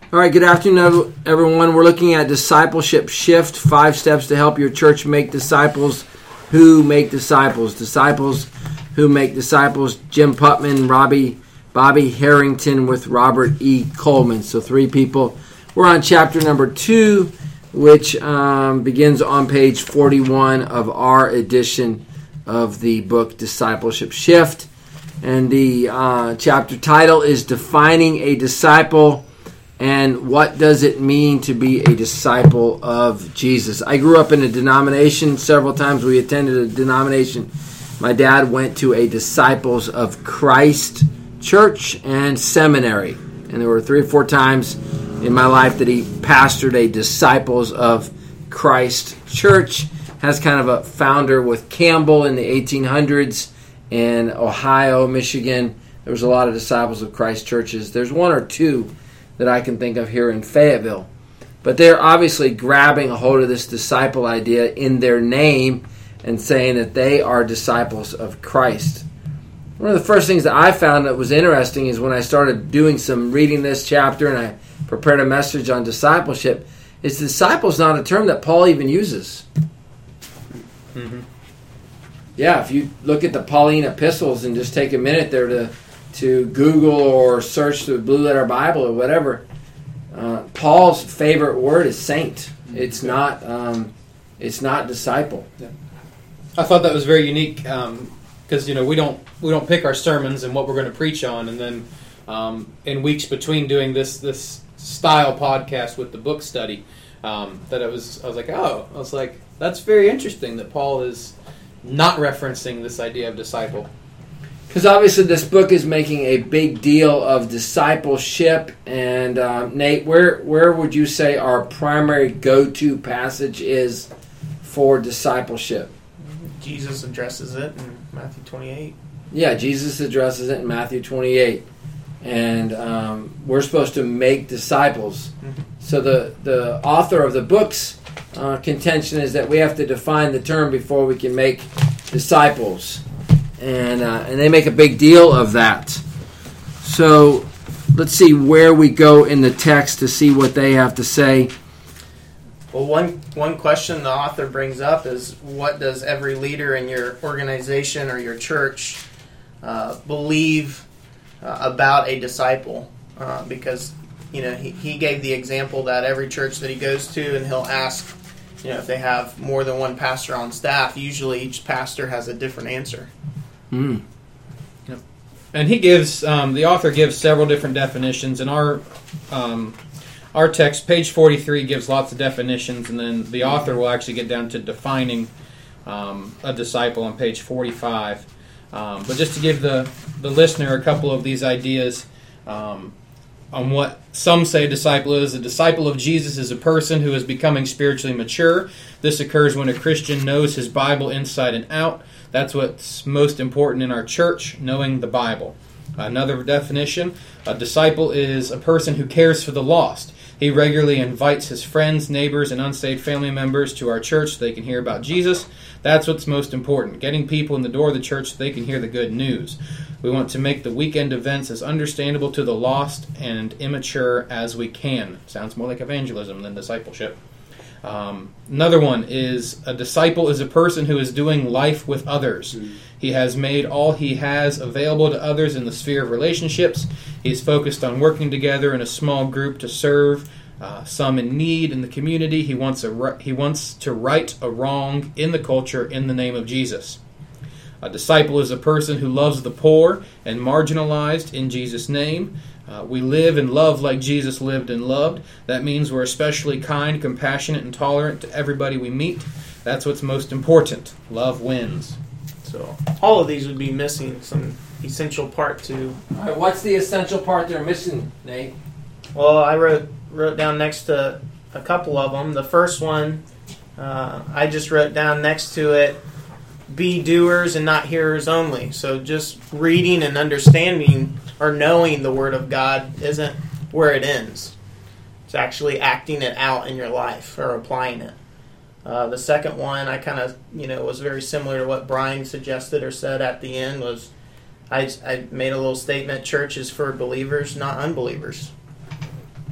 All right, good afternoon, everyone. We're looking at Discipleship Shift, 5 steps to help your church make disciples who make disciples. Disciples who make disciples. Jim Putman, Bobby Harrington with Robert E. Coleman. So 3 people. We're on chapter number 2, which begins on page 41 of our edition of the book Discipleship Shift. And the chapter title is Defining a Disciple. And what does it mean to be a disciple of Jesus? I grew up in a denomination. Several times we attended a denomination. My dad went to a Disciples of Christ church and seminary. And there were 3 or 4 times in my life that he pastored a Disciples of Christ church. Has kind of a founder with Campbell in the 1800s in Ohio, Michigan. There was a lot of Disciples of Christ churches. There's 1 or 2 that I can think of here in Fayetteville. But they're obviously grabbing a hold of this disciple idea in their name and saying that they are disciples of Christ. One of the first things that I found that was interesting is when I started doing some reading this chapter and I prepared a message on discipleship, is disciple is not a term that Paul even uses. Mm-hmm. Yeah, if you look at the Pauline epistles and just take a minute there to Google or search the Blue Letter Bible or whatever, Paul's favorite word is saint. It's not disciple. Yeah. I thought that was very unique because we don't pick our sermons and what we're going to preach on, and then in weeks between doing this style podcast with the book study, I was like, that's very interesting that Paul is not referencing this idea of disciple. Because obviously this book is making a big deal of discipleship. And Nate, where would you say our primary go-to passage is for discipleship? Jesus addresses it in Matthew 28. Yeah, Jesus addresses it in Matthew 28. And we're supposed to make disciples. Mm-hmm. So the author of the book's contention is that we have to define the term before we can make disciples. And they make a big deal of that. So let's see where we go in the text to see what they have to say. Well, one question the author brings up is, what does every leader in your organization or your church believe about a disciple? Because he gave the example that every church that he goes to, and he'll ask, if they have more than one pastor on staff, usually each pastor has a different answer. Mm. Yep. And he gives the author gives several different definitions. In our text, page 43 gives lots of definitions, and then the author will actually get down to defining a disciple on page 45. But just to give the listener a couple of these ideas on what some say a disciple is. A disciple of Jesus is a person who is becoming spiritually mature. This occurs when a Christian knows his Bible inside and out. That's what's most important in our church, knowing the Bible. Another definition, a disciple is a person who cares for the lost. He regularly invites his friends, neighbors, and unsaved family members to our church so they can hear about Jesus. That's what's most important, getting people in the door of the church so they can hear the good news. We want to make the weekend events as understandable to the lost and immature as we can. Sounds more like evangelism than discipleship. Another one is a disciple is a person who is doing life with others. Mm-hmm. He has made all he has available to others in the sphere of relationships. He's focused on working together in a small group to serve some in need in the community. He wants to right a wrong in the culture in the name of Jesus. A disciple is a person who loves the poor and marginalized in Jesus' name. We live and love like Jesus lived and loved. That means we're especially kind, compassionate, and tolerant to everybody we meet. That's what's most important. Love wins. So all of these would be missing some essential part to... All right, what's the essential part they're missing, Nate? Well, I wrote down next to a couple of them. The first one, I just wrote down next to it, be doers and not hearers only. So just reading and understanding or knowing the Word of God isn't where it ends. It's actually acting it out in your life or applying it. The second one, I kind of, was very similar to what Brian suggested or said at the end, was I made a little statement, church is for believers, not unbelievers.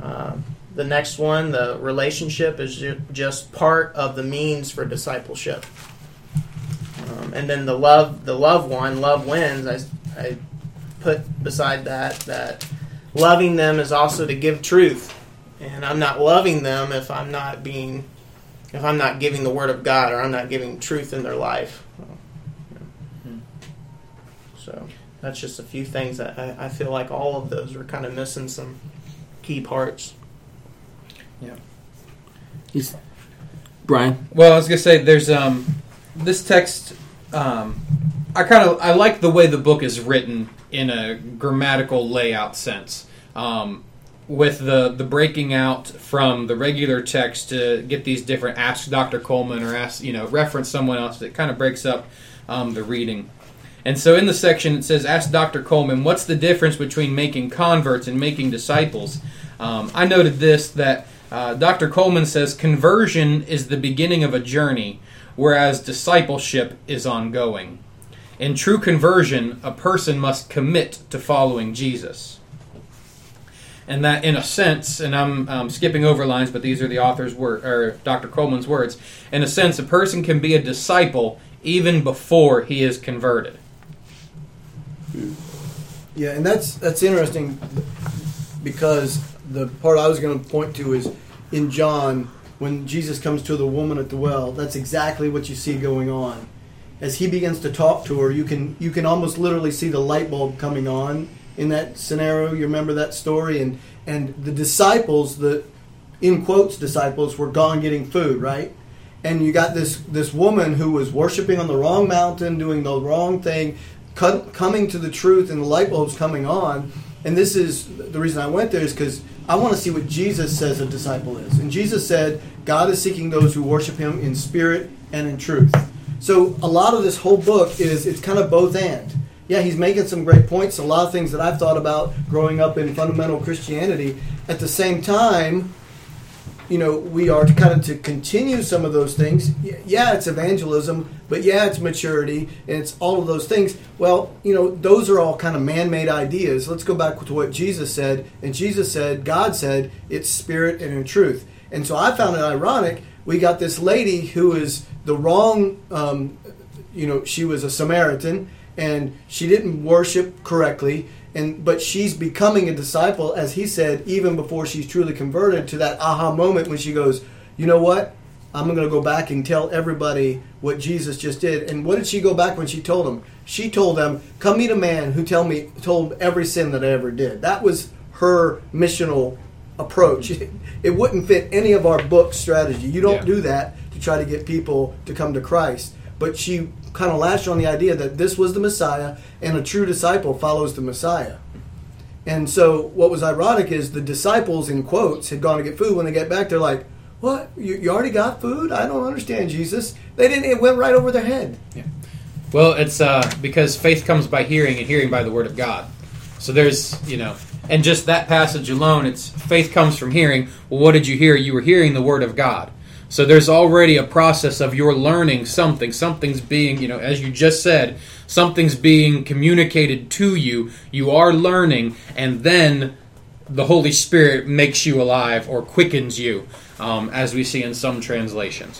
The next one, the relationship, is just part of the means for discipleship. And then the love one, love wins. I put beside that loving them is also to give truth, and I'm not loving them if I'm not giving the Word of God, or I'm not giving truth in their life. So that's just a few things that I feel like all of those are kind of missing some key parts. Yeah. Brian? Well, I was gonna say there's this text. I like the way the book is written in a grammatical layout sense, with the breaking out from the regular text to get these different ask Dr. Coleman or reference someone else. It kind of breaks up the reading. And so in the section it says, ask Dr. Coleman, what's the difference between making converts and making disciples? I noted this, that Dr. Coleman says conversion is the beginning of a journey, whereas discipleship is ongoing. In true conversion, a person must commit to following Jesus. And that, in a sense, and I'm skipping over lines, but these are the author's or Dr. Coleman's words. In a sense, a person can be a disciple even before he is converted. Yeah, and that's interesting, because the part I was going to point to is in John, when Jesus comes to the woman at the well. That's exactly what you see going on. As he begins to talk to her, you can almost literally see the light bulb coming on in that scenario. You remember that story? And the disciples, the in quotes disciples, were gone getting food, right? And you got this woman who was worshiping on the wrong mountain, doing the wrong thing, coming to the truth, and the light bulb's coming on. And this is the reason I went there, is because I want to see what Jesus says a disciple is. And Jesus said, God is seeking those who worship him in spirit and in truth. So a lot of this whole book it's kind of both and. Yeah, he's making some great points, a lot of things that I've thought about growing up in fundamental Christianity. At the same time, we are to continue some of those things. Yeah, it's evangelism, but yeah, it's maturity, and it's all of those things. Well, those are all kind of man-made ideas. Let's go back to what Jesus said. And Jesus said, God said, it's spirit and in truth. And so I found it ironic. We got this lady who is the wrong, she was a Samaritan, and she didn't worship correctly. But she's becoming a disciple, as he said, even before she's truly converted, to that aha moment when she goes, you know what? I'm going to go back and tell everybody what Jesus just did. And what did she go back when she told them? She told them, come meet a man who told every sin that I ever did. That was her missional approach. It wouldn't fit any of our book strategy. You don't do that to try to get people to come to Christ. But she kind of latched on the idea that this was the Messiah, and a true disciple follows the Messiah. And so what was ironic is the disciples, in quotes, had gone to get food. When they get back, they're like, what? You already got food? I don't understand, Jesus. They didn't. It went right over their head. Yeah. Well, it's because faith comes by hearing, and hearing by the word of God. So there's, and just that passage alone, it's faith comes from hearing. Well, what did you hear? You were hearing the word of God. So there's already a process of your learning something. Something's being, as you just said, something's being communicated to you. You are learning, and then the Holy Spirit makes you alive or quickens you, as we see in some translations.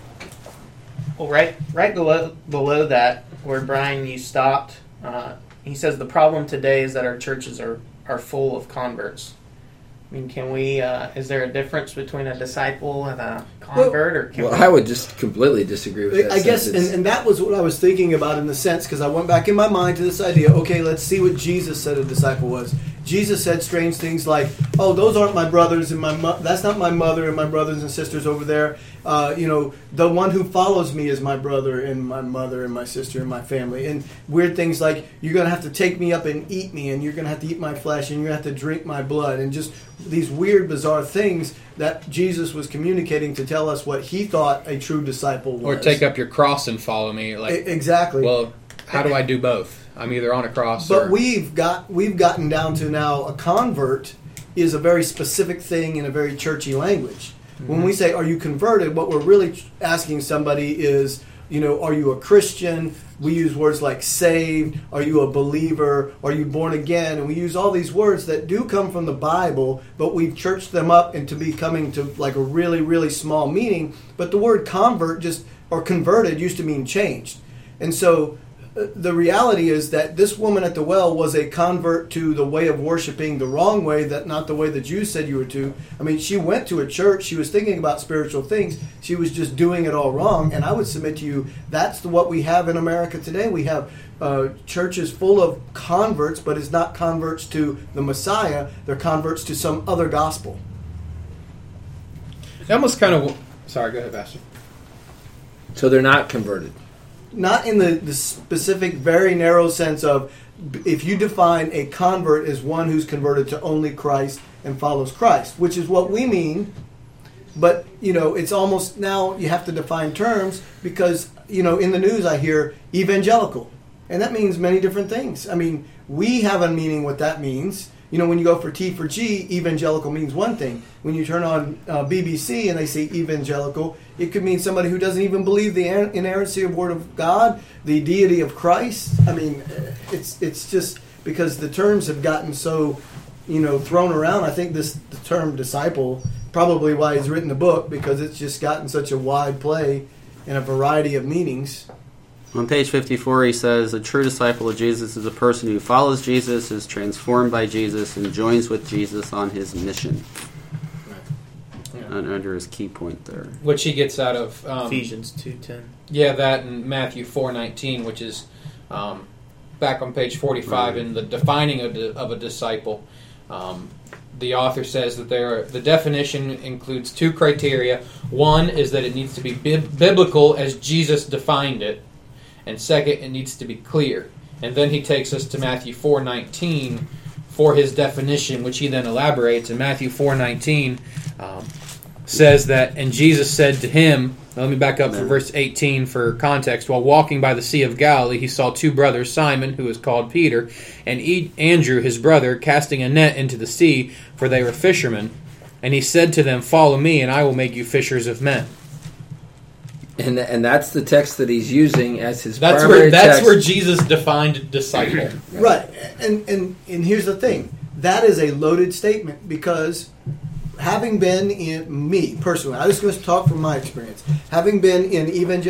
Well, right below that, where Brian, you stopped, he says the problem today is that our churches are full of converts. I mean, can we? Is there a difference between a disciple and a convert? I would just completely disagree with that. I guess, and that was what I was thinking about in the sense, because I went back in my mind to this idea. Okay, let's see what Jesus said a disciple was. Jesus said strange things like, "Oh, those aren't my brothers and that's not my mother and my brothers and sisters over there. The one who follows me is my brother and my mother and my sister and my family." And weird things like, "You're going to have to take me up and eat me, and you're going to have to eat my flesh, and you're going to have to drink my blood," and just these weird, bizarre things that Jesus was communicating to tell us what he thought a true disciple was. Or take up your cross and follow me. Exactly. Well, how do I do both? I'm either on a cross but we've gotten down to now a convert is a very specific thing in a very churchy language. Mm-hmm. When we say, are you converted, what we're really asking somebody is, are you a Christian? We use words like saved. Are you a believer? Are you born again? And we use all these words that do come from the Bible, but we've churched them up into becoming to like a really, really small meaning. But the word convert or converted used to mean changed. And so the reality is that this woman at the well was a convert to the way of worshiping the wrong way, that not the way the Jews said you were to. I mean, she went to a church. She was thinking about spiritual things. She was just doing it all wrong. And I would submit to you, that's what we have in America today. We have churches full of converts, but it's not converts to the Messiah. They're converts to some other gospel. It almost kind of... Sorry, go ahead, Pastor. So they're not converted. Not in the specific, very narrow sense of, if you define a convert as one who's converted to only Christ and follows Christ, which is what we mean. But, it's almost now you have to define terms because, in the news I hear evangelical. And that means many different things. I mean, we have a meaning what that means. When you go for T for G, evangelical means one thing. When you turn on BBC and they say evangelical, it could mean somebody who doesn't even believe the inerrancy of Word of God, the deity of Christ. I mean, it's just because the terms have gotten so, thrown around. I think the term disciple, probably why he's written the book, because it's just gotten such a wide play and a variety of meanings. On page 54, he says, a true disciple of Jesus is a person who follows Jesus, is transformed by Jesus, and joins with Jesus on his mission. Under his key point there. Which he gets out of... Ephesians 2:10. Yeah, that and Matthew 4:19, which is back on page 45 in the defining of a disciple. The author says that the definition includes two criteria. One is that it needs to be biblical as Jesus defined it. And second, it needs to be clear. And then he takes us to Matthew 4:19 for his definition, which he then elaborates. And Matthew 4:19 says that, and Jesus said to him, let me back up for verse 18 for context. While walking by the Sea of Galilee, he saw two brothers, Simon, who is called Peter, and Andrew, his brother, casting a net into the sea, for they were fishermen. And he said to them, follow me, and I will make you fishers of men. And that's the text that he's using as his primary text. That's where Jesus defined disciple. Right. And here's the thing. That is a loaded statement because having been in me, personally, I'm just going to talk from my experience. Having been in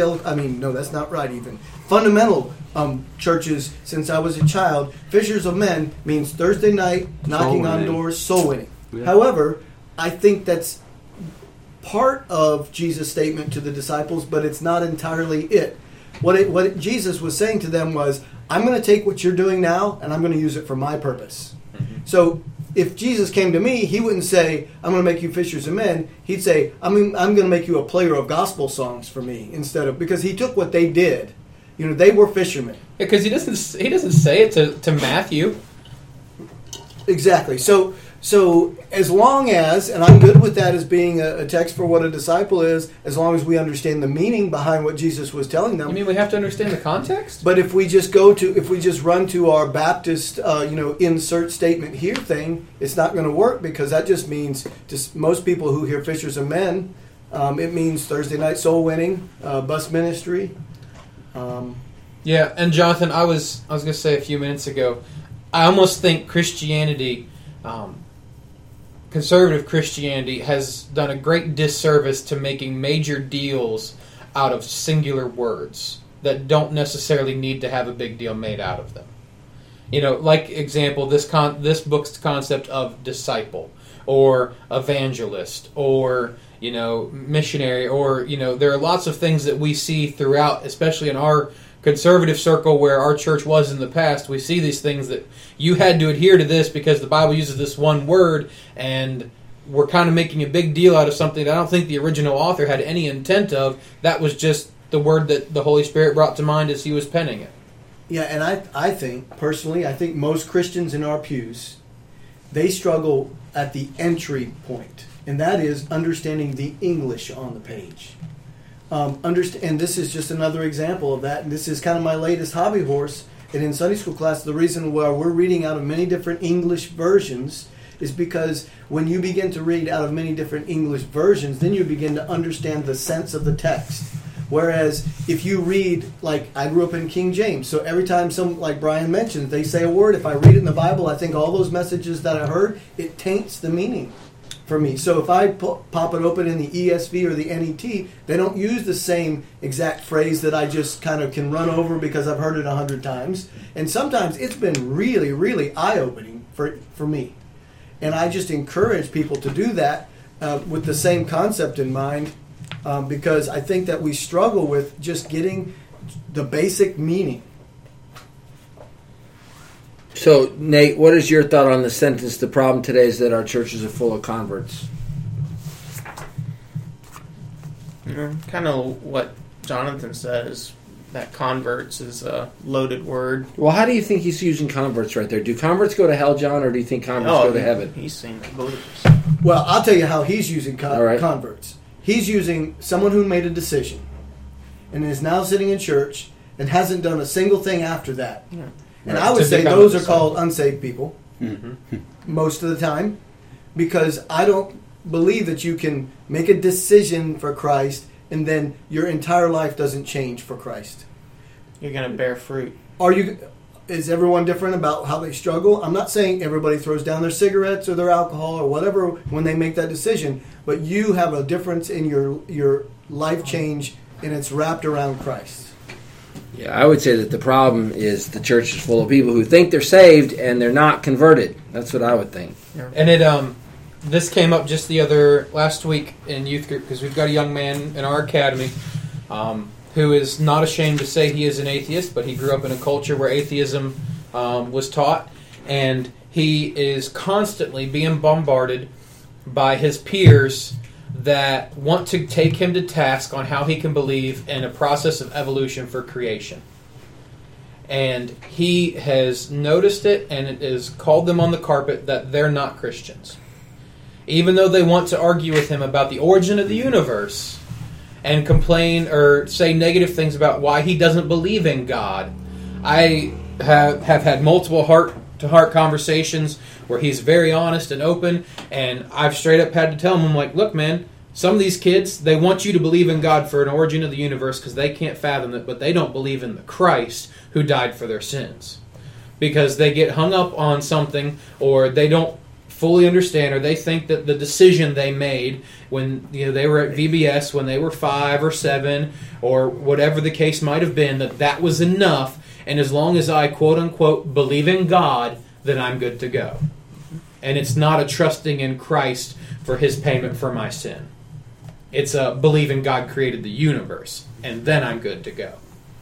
fundamental churches since I was a child, fishers of men means Thursday night, knocking on doors, soul winning. Yeah. However, I think that's part of Jesus' statement to the disciples, but it's not entirely it. What Jesus was saying to them was, I'm going to take what you're doing now, and I'm going to use it for my purpose. Mm-hmm. So if Jesus came to me, he wouldn't say, I'm going to make you fishers of men. He'd say, I'm going to make you a player of gospel songs for me, because he took what they did. They were fishermen. Yeah, because he doesn't say it to Matthew. Exactly. So as long as, and I'm good with that as being a text for what a disciple is, as long as we understand the meaning behind what Jesus was telling them. You mean we have to understand the context? But if we just run to our Baptist, insert statement here thing, it's not going to work because that just means to most people who hear fishers of men, it means Thursday night soul winning, bus ministry. Yeah, and Jonathan, I was going to say a few minutes ago, I almost think Christianity. Conservative Christianity has done a great disservice to making major deals out of singular words that don't necessarily need to have a big deal made out of them. Like example, this book's concept of disciple or evangelist or missionary or there are lots of things that we see throughout, especially in our conservative circle where our church was in the past. We see these things that you had to adhere to this because the Bible uses this one word, and we're kind of making a big deal out of something that I don't think the original author had any intent of. That was just the word that the Holy Spirit brought to mind as he was penning it. Yeah, and I think most Christians in our pews, they struggle at the entry point, and that is understanding the English on the page. And this is just another example of that. And this is kind of my latest hobby horse. And in Sunday school class, the reason why we're reading out of many different English versions is because when you begin to read out of many different English versions, then you begin to understand the sense of the text. Whereas if you read, like I grew up in King James, so every time like Brian mentioned, they say a word, if I read it in the Bible, I think all those messages that I heard, it taints the meaning for me. So if I pop it open in the ESV or the NET, they don't use the same exact phrase that I just kind of can run over because I've heard it 100 times. And sometimes it's been really, really eye-opening for me. And I just encourage people to do that with the same concept in mind, because I think that we struggle with just getting the basic meaning. So, Nate, what is your thought on the sentence, the problem today is that our churches are full of converts? Kind of what Jonathan says, that converts is a loaded word. Well, how do you think he's using converts right there? Do converts go to hell, John, or do you think converts go to heaven? He's saying that believers. Well, I'll tell you how he's using converts. He's using someone who made a decision and is now sitting in church and hasn't done a single thing after that. Yeah. And I would say those are called unsaved people most of the time, because I don't believe that you can make a decision for Christ and then your entire life doesn't change for Christ. You're going to bear fruit. Is everyone different about how they struggle? I'm not saying everybody throws down their cigarettes or their alcohol or whatever when they make that decision, but you have a difference in your life change, and it's wrapped around Christ. Yeah, I would say that the problem is the church is full of people who think they're saved and they're not converted. That's what I would think. Yeah. And this came up just last week in youth group, because we've got a young man in our academy who is not ashamed to say he is an atheist, but he grew up in a culture where atheism was taught, and he is constantly being bombarded by his peers that want to take him to task on how he can believe in a process of evolution for creation. And he has noticed it, and it has called them on the carpet that they're not Christians. Even though they want to argue with him about the origin of the universe and complain or say negative things about why he doesn't believe in God, I have had multiple heart-to-heart conversations where he's very honest and open, and I've straight up had to tell him, I'm like, look, man, some of these kids, they want you to believe in God for an origin of the universe because they can't fathom it, but they don't believe in the Christ who died for their sins. Because they get hung up on something, or they don't fully understand, or they think that the decision they made when they were at VBS when they were 5 or 7, or whatever the case might have been, that was enough, and as long as I, quote-unquote, believe in God, then I'm good to go. And it's not a trusting in Christ for His payment for my sin. It's a believing God created the universe, and then I'm good to go.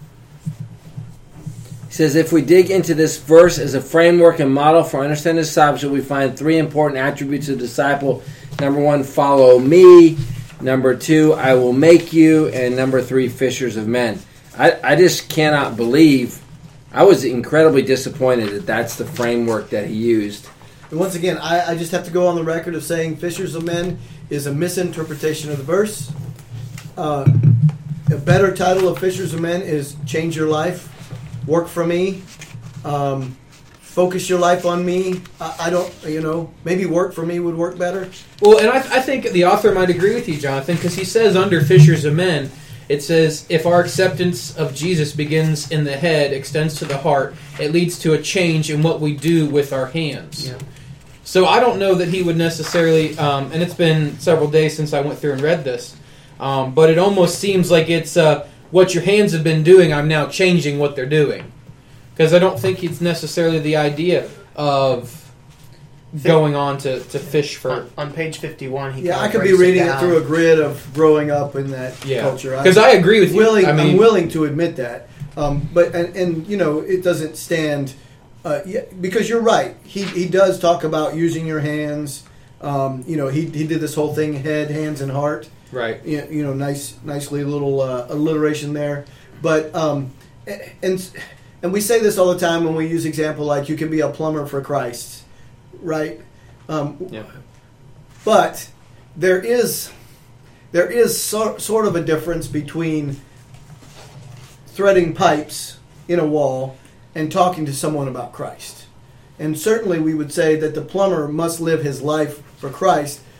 He says, if we dig into this verse as a framework and model for understanding discipleship, we find 3 important attributes of disciple. Number 1, follow me. Number 2, I will make you. And number 3, fishers of men. I just cannot believe. I was incredibly disappointed that that's the framework that he used. And once again, I just have to go on the record of saying fishers of men is a misinterpretation of the verse. A better title of fishers of men is change your life. Work for me. Focus your life on me. I don't, maybe work for me would work better. Well, and I think the author might agree with you, Jonathan, because he says under fishers of men, it says, if our acceptance of Jesus begins in the head, extends to the heart, it leads to a change in what we do with our hands. Yeah. So I don't know that he would necessarily, and it's been several days since I went through and read this, but it almost seems like it's what your hands have been doing, I'm now changing what they're doing. Because I don't think it's necessarily the idea of going on to fish for... On page 51, he I could be reading it through a grid of growing up in that culture. Because I agree with you. I'm willing to admit that. But it doesn't stand... because you're right. He does talk about using your hands. He did this whole thing, head, hands, and heart. Right. Nicely little alliteration there. But and we say this all the time when we use example like you can be a plumber for Christ, right? But there is sort of a difference between threading pipes in a wall and talking to someone about Christ. And certainly we would say that the plumber must live his life for Christ,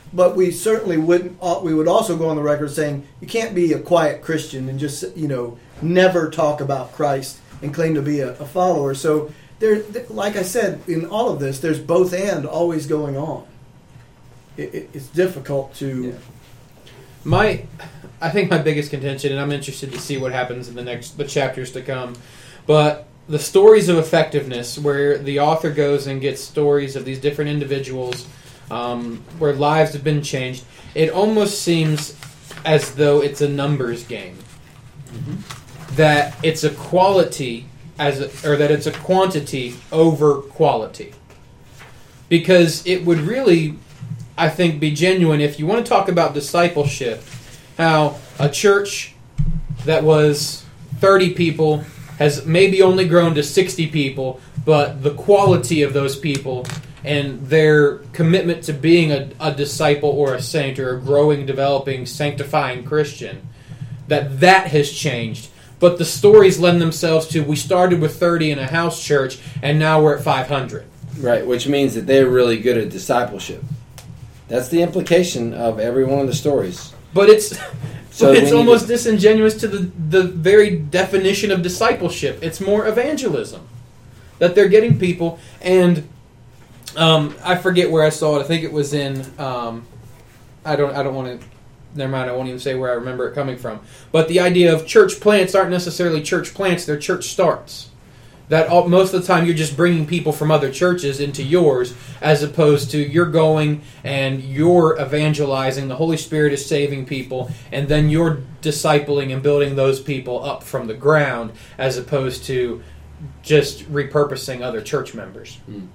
But we certainly wouldn't. We would also go on the record saying you can't be a quiet Christian and just never talk about Christ and claim to be a follower. So there, like I said, in all of this, there's both and always going on. It's difficult to. Yeah. I think my biggest contention, and I'm interested to see what happens in the chapters to come, but the stories of effectiveness, where the author goes and gets stories of these different individuals, where lives have been changed, it almost seems as though it's a numbers game. Mm-hmm. That it's a quality that it's a quantity over quality. Because it would really, I think, be genuine if you want to talk about discipleship, how a church that was 30 people has maybe only grown to 60 people, but the quality of those people and their commitment to being a disciple or a saint or a growing, developing, sanctifying Christian, that has changed. But the stories lend themselves to, we started with 30 in a house church, and now we're at 500. Right, which means that they're really good at discipleship. That's the implication of every one of the stories. But it's almost disingenuous to the very definition of discipleship. It's more evangelism. That they're getting people, and I forget where I saw it. I think it was in. I don't want to. Never mind. I won't even say where I remember it coming from. But the idea of church plants aren't necessarily church plants; they're church starts. That most of the time you're just bringing people from other churches into yours, as opposed to you're going and you're evangelizing. The Holy Spirit is saving people, and then you're discipling and building those people up from the ground, as opposed to just repurposing other church members.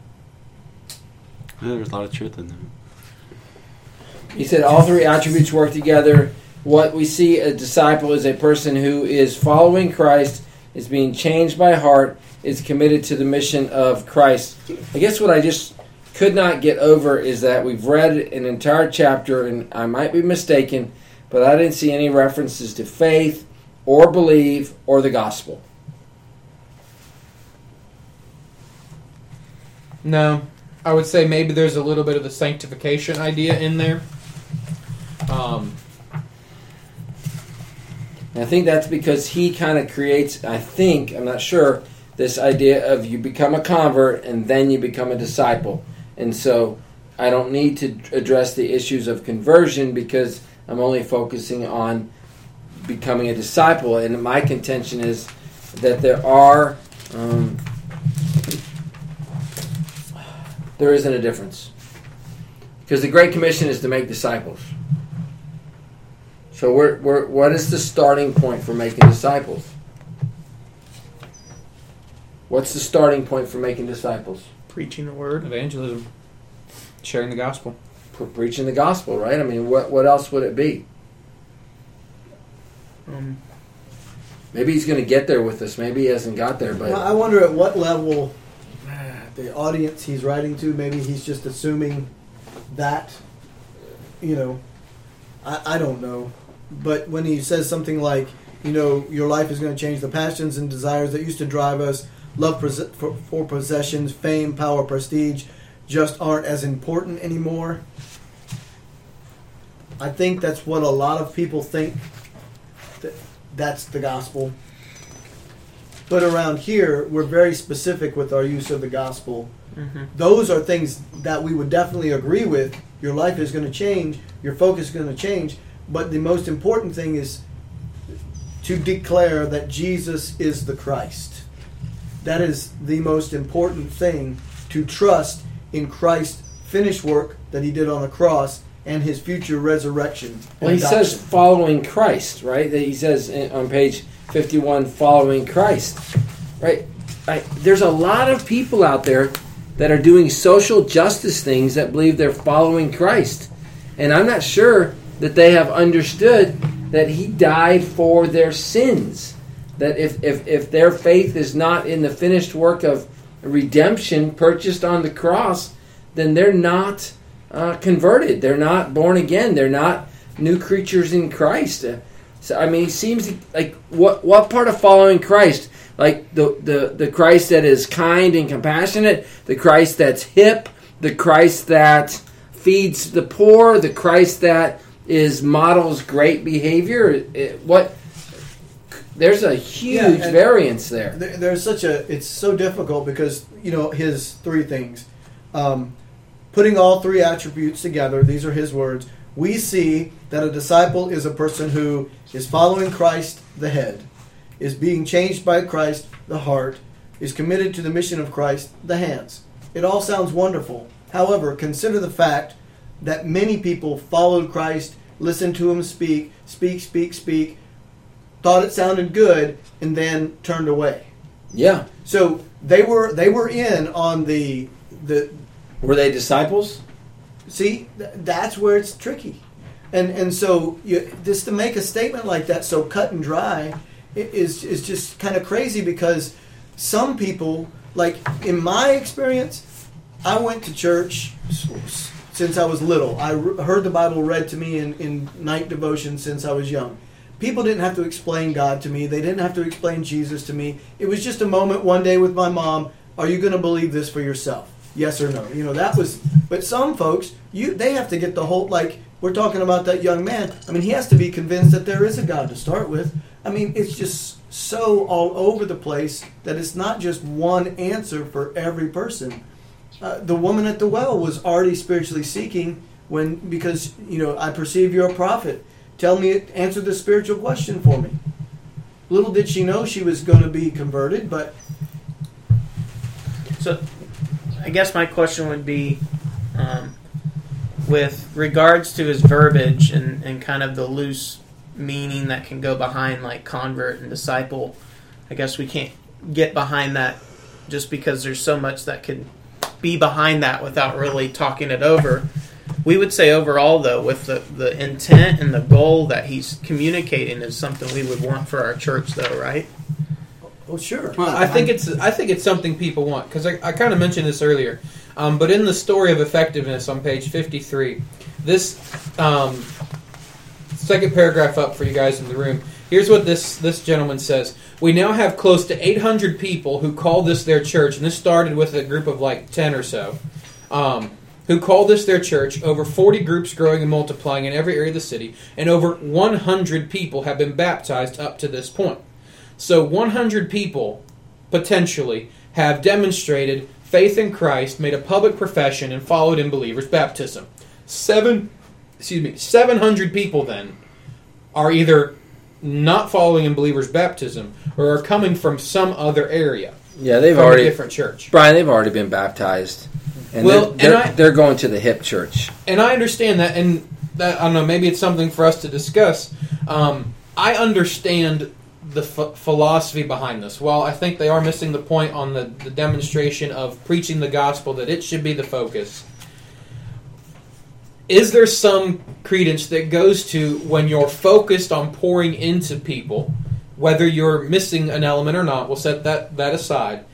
Yeah, there's a lot of truth in that. He said all three attributes work together. What we see a disciple is a person who is following Christ, is being changed by heart, is committed to the mission of Christ. I guess what I just could not get over is that we've read an entire chapter, and I might be mistaken, but I didn't see any references to faith or believe or the gospel. No. I would say maybe there's a little bit of the sanctification idea in there. And I think that's because he kind of creates, I'm not sure, this idea of you become a convert and then you become a disciple. And so I don't need to address the issues of conversion because I'm only focusing on becoming a disciple. And my contention is that there isn't a difference. Because the Great Commission is to make disciples. So what is the starting point for making disciples? What's the starting point for making disciples? Preaching the word. Evangelism. Sharing the gospel. Preaching the gospel, right? I mean, what else would it be? Maybe he's going to get there with us. Maybe he hasn't got there. But I wonder at what level the audience he's writing to, maybe he's just assuming that, I don't know. But when he says something like, your life is going to change, the passions and desires that used to drive us, love for possessions, fame, power, prestige, just aren't as important anymore. I think that's what a lot of people think, that's the gospel. But around here, we're very specific with our use of the gospel. Mm-hmm. Those are things that we would definitely agree with. Your life is going to change. Your focus is going to change. But the most important thing is to declare that Jesus is the Christ. That is the most important thing, to trust in Christ's finished work that he did on the cross and his future resurrection. Well, he says following Christ, right? He says on page 51, following Christ, right? There's a lot of people out there that are doing social justice things that believe they're following Christ. And I'm not sure that they have understood that he died for their sins. That if their faith is not in the finished work of redemption purchased on the cross, then they're not converted. They're not born again. They're not new creatures in Christ. So it seems like what part of following Christ? Like the Christ that is kind and compassionate, the Christ that's hip, the Christ that feeds the poor, the Christ that models great behavior? There's a huge variance there. There's it's so difficult because, his three things. Putting all three attributes together, these are his words. We see that a disciple is a person who is following Christ, the head, is being changed by Christ, the heart, is committed to the mission of Christ, the hands. It all sounds wonderful. However, consider the fact that many people followed Christ, listened to him speak, thought it sounded good, and then turned away. Yeah. So they were in on the. Were they disciples? See, that's where it's tricky, and so just to make a statement like that so cut and dry is just kind of crazy, because some people, like in my experience, I went to church since I was little. I heard the Bible read to me in night devotion since I was young. People didn't have to explain God to me. They didn't have to explain Jesus to me. It was just a moment one day with my mom. Are you going to believe this for yourself? Yes or no? That was. But some folks, they have to get the whole, like we're talking about that young man. I mean, he has to be convinced that there is a God to start with. I mean, it's just so all over the place that it's not just one answer for every person. The woman at the well was already spiritually seeking because I perceive you're a prophet. Tell me, answer the spiritual question for me. Little did she know she was going to be converted, but... So, I guess my question would be, with regards to his verbiage and kind of the loose meaning that can go behind like convert and disciple, I guess we can't get behind that just because there's so much that could be behind that without really talking it over. We would say overall, though, with the intent and the goal that he's communicating is something we would want for our church, though, right? Oh, sure. Well, I think it's something people want, because I kind of mentioned this earlier. But in the story of effectiveness on page 53, this second paragraph up for you guys in the room, here's what this gentleman says. We now have close to 800 people who call this their church, and this started with a group of like 10 or so, who call this their church, over 40 groups growing and multiplying in every area of the city, and over 100 people have been baptized up to this point. So 100 people, potentially, have demonstrated faith in Christ, made a public profession, and followed in believers' baptism. 700 people, then, are either not following in believers' baptism or are coming from some other area. Yeah, they've from already a different church. Brian, they've already been baptized. And they're going to the hip church. And I understand that, and that, I don't know, maybe it's something for us to discuss. I understand the philosophy behind this. While I think they are missing the point on the demonstration of preaching the gospel, that it should be the focus. Is there some credence that goes to when you're focused on pouring into people, whether you're missing an element or not, we'll set that aside,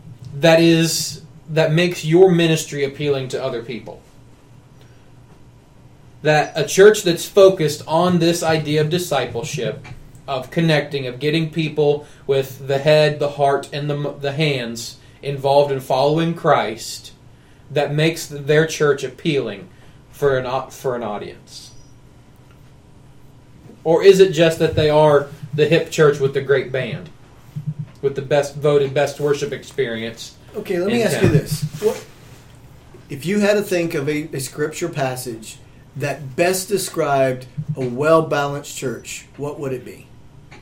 that makes your ministry appealing to other people? That a church that's focused on this idea of discipleship, of connecting, of getting people with the head, the heart, and the hands involved in following Christ, that makes their church appealing for an audience? Or is it just that they are the hip church with the great band, with the voted best worship experience? Okay, let me ask you this. If you had to think of a scripture passage that best described a well-balanced church, what would it be?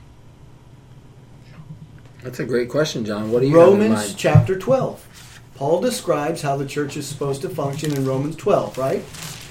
That's a great question, John. What do you have in mind? Romans chapter 12. Paul describes how the church is supposed to function in Romans 12, right?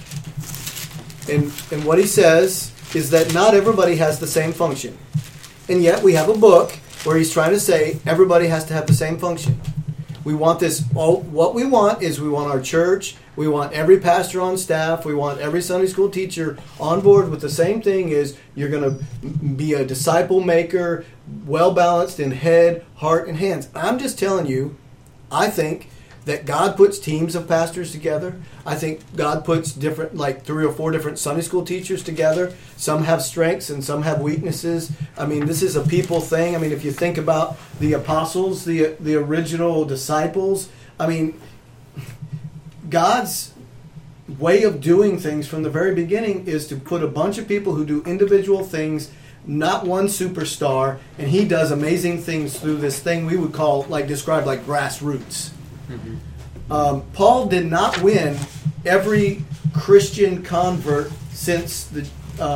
And what he says is that not everybody has the same function. And yet we have a book where he's trying to say everybody has to have the same function. We want this. What we want is we want our church. We want every pastor on staff. We want every Sunday school teacher on board with the same thing: is you're going to be a disciple maker, well balanced in head, heart, and hands. I'm just telling you, I think that God puts teams of pastors together. I think God puts different, like 3 or 4 different Sunday school teachers together. Some have strengths and some have weaknesses. I mean, this is a people thing. I mean, if you think about the apostles, the original disciples, I mean, God's way of doing things from the very beginning is to put a bunch of people who do individual things, not one superstar, and he does amazing things through this thing we would call, describe like grassroots. Paul did not win every Christian convert since the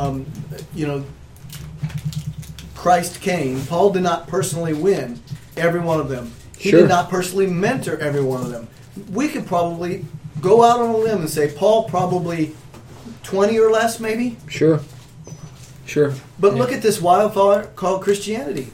Christ came. Paul did not personally win every one of them. He did not personally mentor every one of them. We could probably go out on a limb and say Paul probably 20 or less, maybe. Sure. But look at this wildfire called Christianity.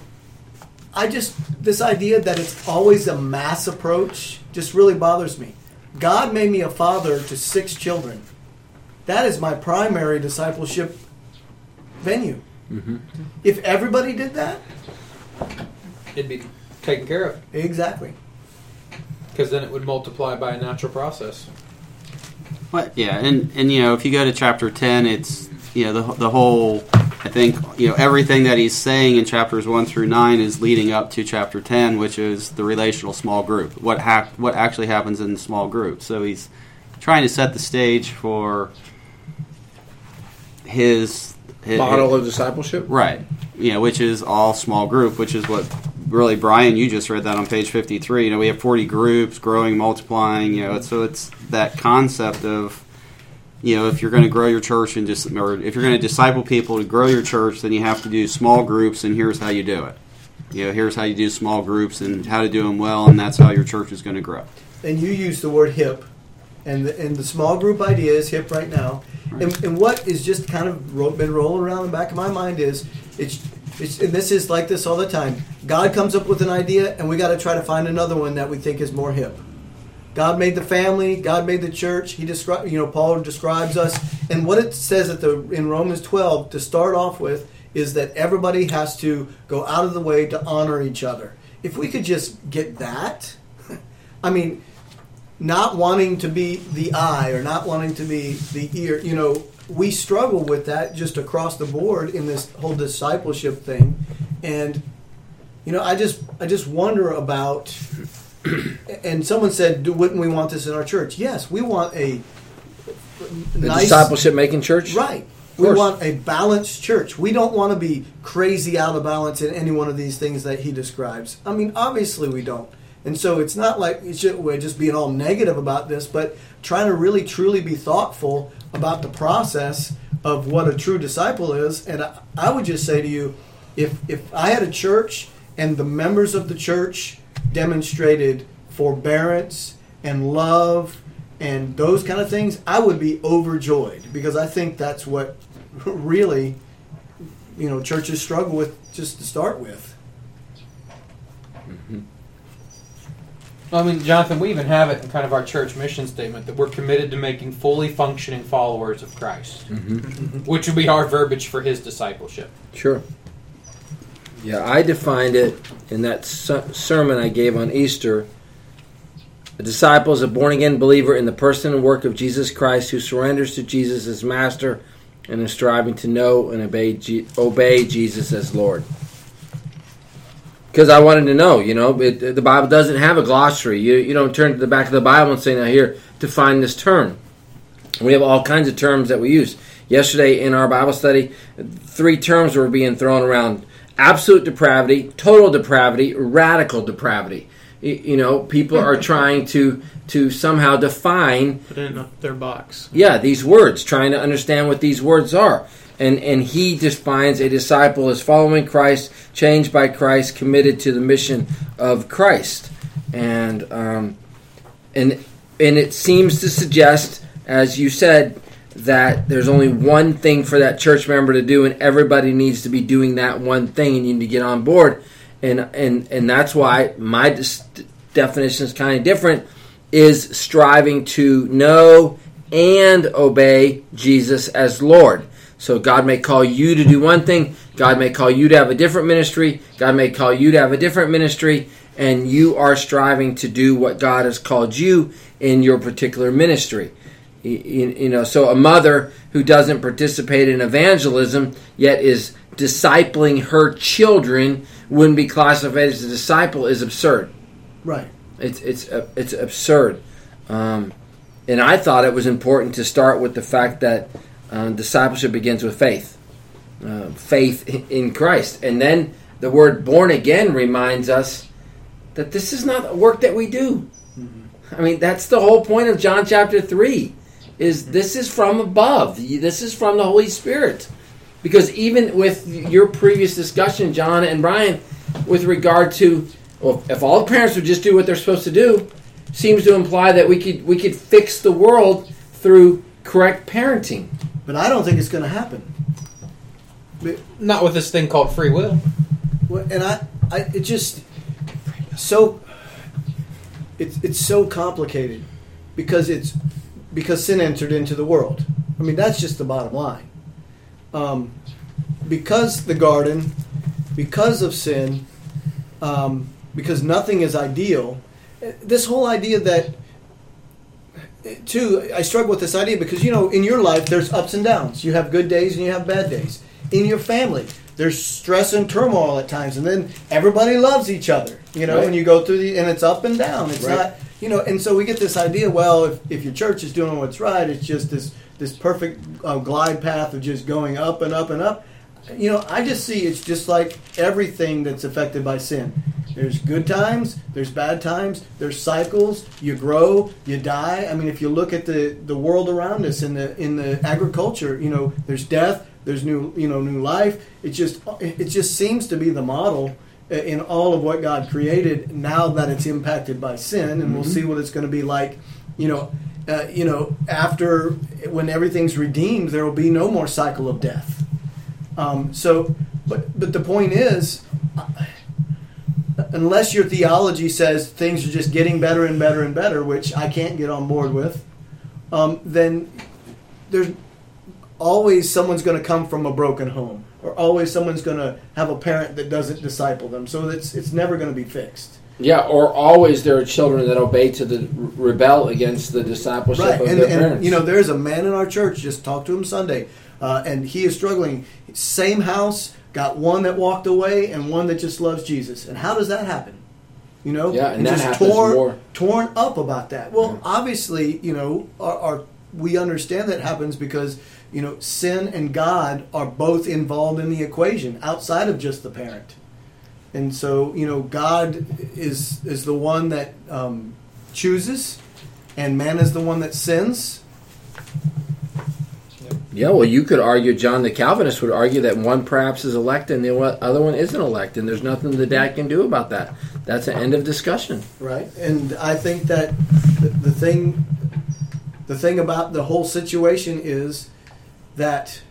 This idea that it's always a mass approach just really bothers me. God made me a father to 6 children. That is my primary discipleship venue. Mm-hmm. If everybody did that, it'd be taken care of. Exactly. Because then it would multiply by a natural process. But yeah, and if you go to chapter 10, it's the whole. I think everything that he's saying in chapters 1 through 9 is leading up to chapter 10, which is the relational small group. What actually happens in the small group. So he's trying to set the stage for his model of discipleship, right? Which is all small group, which is what really, Brian, you just read that on page 53. We have 40 groups, growing, multiplying. So it's that concept of. If you're going to grow your church or if you're going to disciple people to grow your church, then you have to do small groups, and here's how you do it. Here's how you do small groups and how to do them well, and that's how your church is going to grow. And you use the word hip, and the small group idea is hip right now. Right. And what is just kind of been rolling around in the back of my mind is it's and this is like this all the time. God comes up with an idea, and we got to try to find another one that we think is more hip. God made the family. God made the church. Paul describes us, and what it says in Romans 12 to start off with is that everybody has to go out of the way to honor each other. If we could just get that, not wanting to be the eye or not wanting to be the ear. We struggle with that just across the board in this whole discipleship thing, and I just wonder about. And someone said, wouldn't we want this in our church? Yes, we want a nice discipleship-making church? Right. We want a balanced church. We don't want to be crazy out of balance in any one of these things that he describes. Obviously we don't. And so it's not like we're just being all negative about this, but trying to really, truly be thoughtful about the process of what a true disciple is. And I would just say to you, if I had a church and the members of the church demonstrated forbearance and love and those kind of things, I would be overjoyed, because I think that's what really churches struggle with just to start with. Mm-hmm. Jonathan, we even have it in kind of our church mission statement that we're committed to making fully functioning followers of Christ, which would be our verbiage for his discipleship. Sure. Yeah, I defined it in that sermon I gave on Easter. A disciple is a born-again believer in the person and work of Jesus Christ who surrenders to Jesus as master and is striving to know and obey Jesus as Lord. Because I wanted to know, the Bible doesn't have a glossary. You don't turn to the back of the Bible and say, now here, define this term. We have all kinds of terms that we use. Yesterday in our Bible study, 3 terms were being thrown around. Absolute depravity, total depravity, radical depravity. People are trying to somehow define... Put it in their box. Yeah, these words, trying to understand what these words are. And he defines a disciple as following Christ, changed by Christ, committed to the mission of Christ. And it seems to suggest, as you said, that there's only one thing for that church member to do, and everybody needs to be doing that one thing, and you need to get on board. And that's why my definition is kind of different, is striving to know and obey Jesus as Lord. So God may call you to do one thing, God may call you to have a different ministry, God may call you to have a different ministry, and you are striving to do what God has called you in your particular ministry. So a mother who doesn't participate in evangelism yet is discipling her children wouldn't be classified as a disciple is absurd. Right. It's absurd. And And I thought it was important to start with the fact that discipleship begins with faith. Faith in Christ. And then the word born again reminds us that this is not a work that we do. Mm-hmm. I mean, that's the whole point of John chapter 3, is this is from above. This is from the Holy Spirit. Because even with your previous discussion, John and Brian, with regard to, well, if all the parents would just do what they're supposed to do, seems to imply that we could fix the world through correct parenting. But I don't think it's going to happen. Not with this thing called free will. And it just so it's so complicated because sin entered into the world. I mean, that's just the bottom line. Because the garden, because of sin, because nothing is ideal. This whole idea that, too, I struggle with this idea because, in your life there's ups and downs. You have good days and you have bad days. In your family, there's stress and turmoil at times, and then everybody loves each other, right. And you go through and it's up and down. It's right. Not, and so we get this idea, well, if your church is doing what's right, it's just this perfect glide path of just going up and up and up. I just see it's just like everything that's affected by sin. There's good times, there's bad times, there's cycles, you grow, you die. I mean, if you look at the world around us in the agriculture, there's death, there's new life. It just seems to be the model in all of what God created now that it's impacted by sin, and we'll see what it's going to be like, after, when everything's redeemed, there will be no more cycle of death. But the point is, unless your theology says things are just getting better and better and better, which I can't get on board with, then there's always someone's going to come from a broken home, or always someone's going to have a parent that doesn't disciple them. So it's never going to be fixed. Yeah, or always there are children that rebel against the discipleship of their parents. There's a man in our church, just talked to him Sunday, and he is struggling. Same house, got one that walked away and one that just loves Jesus. And how does that happen? Yeah, and that just happens more. Torn up about that. Well, obviously, we understand that happens because, sin and God are both involved in the equation outside of just the parent. And so, God is the one that chooses, and man is the one that sins. Yeah, well, you could argue, John the Calvinist would argue that one perhaps is elect and the other one isn't elect, and there's nothing the dad can do about that. That's an end of discussion. Right, and I think that the thing about the whole situation is that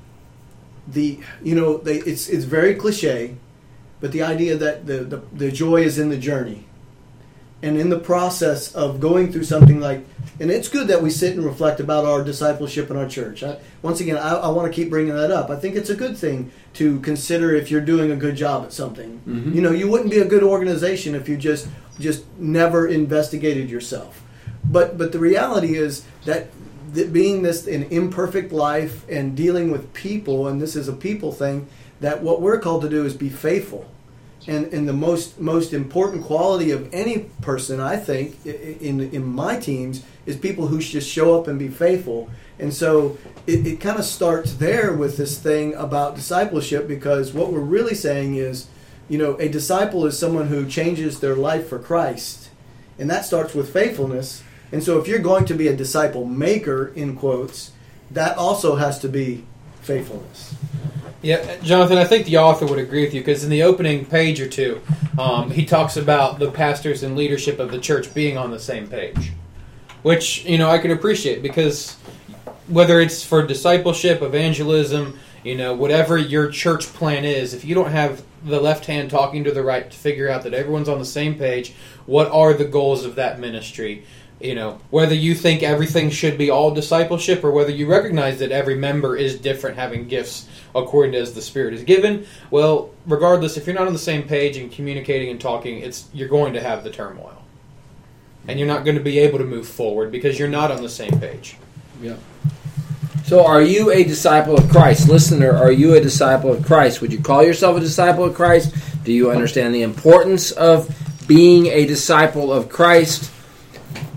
it's very cliche, but the idea that the joy is in the journey. And in the process of going through something like, and it's good that we sit and reflect about our discipleship in our church. I want to keep bringing that up. I think it's a good thing to consider if you're doing a good job at something. Mm-hmm. You wouldn't be a good organization if you just never investigated yourself. But the reality is that being an imperfect life and dealing with people, and this is a people thing, that what we're called to do is be faithful. And the most important quality of any person, I think, in my teams, is people who just show up and be faithful. And so it kind of starts there with this thing about discipleship, because what we're really saying is, a disciple is someone who changes their life for Christ. And that starts with faithfulness. And so if you're going to be a disciple maker, in quotes, that also has to be faithfulness. Yeah, Jonathan, I think the author would agree with you, because in the opening page or two, he talks about the pastors and leadership of the church being on the same page, which, I can appreciate, because whether it's for discipleship, evangelism, whatever your church plan is, if you don't have the left hand talking to the right to figure out that everyone's on the same page, what are the goals of that ministry? Whether you think everything should be all discipleship, or whether you recognize that every member is different, having gifts according to as the Spirit is given. Well, regardless, if you're not on the same page and communicating and talking, you're going to have the turmoil. And you're not going to be able to move forward because you're not on the same page. Yeah. So are you a disciple of Christ? Listener, are you a disciple of Christ? Would you call yourself a disciple of Christ? Do you understand the importance of being a disciple of Christ?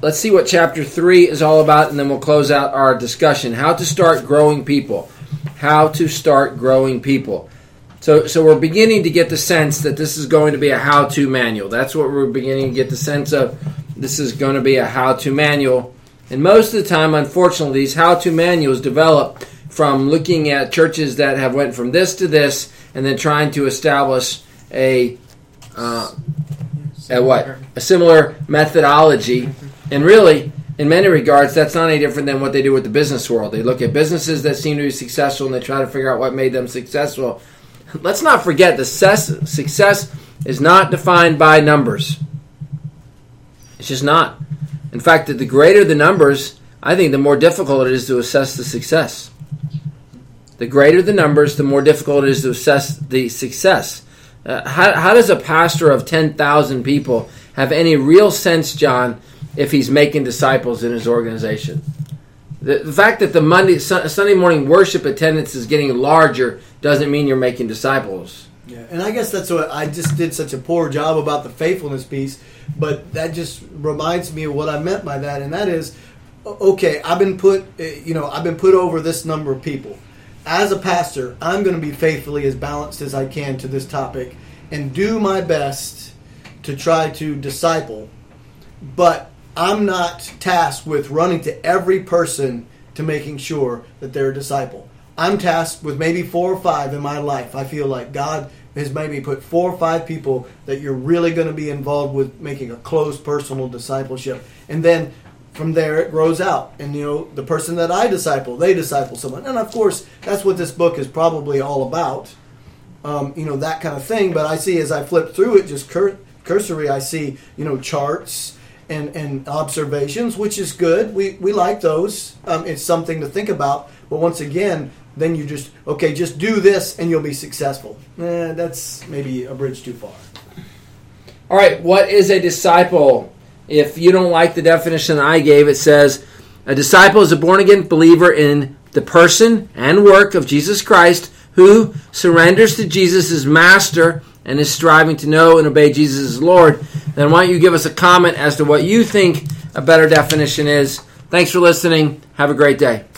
let's see what chapter 3 is all about, and then we'll close out our discussion. How to start growing people. How to start growing people. So we're beginning to get the sense that this is going to be a how-to manual. That's what we're beginning to get the sense of. This is going to be a how-to manual. And most of the time, unfortunately, these how-to manuals develop from looking at churches that have went from this to this, and then trying to establish a similar methodology. And really, in many regards, that's not any different than what they do with the business world. They look at businesses that seem to be successful, and they try to figure out what made them successful. Let's not forget that success is not defined by numbers. It's just not. In fact, the greater the numbers, I think the more difficult it is to assess the success. The greater the numbers, the more difficult it is to assess the success. How does a pastor of 10,000 people have any real sense, John, if he's making disciples in his organization? The fact that the Sunday morning worship attendance is getting larger doesn't mean you're making disciples. Yeah, and I guess that's what I just did such a poor job about the faithfulness piece, but that just reminds me of what I meant by that, and that is, okay, I've been put over this number of people. As a pastor, I'm going to be faithfully as balanced as I can to this topic and do my best to try to disciple, but I'm not tasked with running to every person to making sure that they're a disciple. I'm tasked with maybe 4 or 5 in my life. I feel like God has maybe put 4 or 5 people that you're really going to be involved with making a close personal discipleship. And then from there it grows out. And, the person that I disciple, they disciple someone. And, of course, that's what this book is probably all about, that kind of thing. But I see as I flip through it, just cursory, I see, charts and observations, which is good. We like those. It's something to think about. But once again, then you just do this and you'll be successful. That's maybe a bridge too far. All right, what is a disciple? If you don't like the definition I gave, it says, a disciple is a born-again believer in the person and work of Jesus Christ who surrenders to Jesus as master and is striving to know and obey Jesus as Lord. Then why don't you give us a comment as to what you think a better definition is. Thanks for listening. Have a great day.